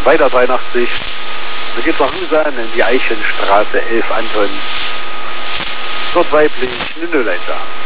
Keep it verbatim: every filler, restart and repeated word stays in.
Weiter dreiundachtzig. Dann geht's nach Husan in die Eichenstraße elf Anton. Dort weiblich eine null eins.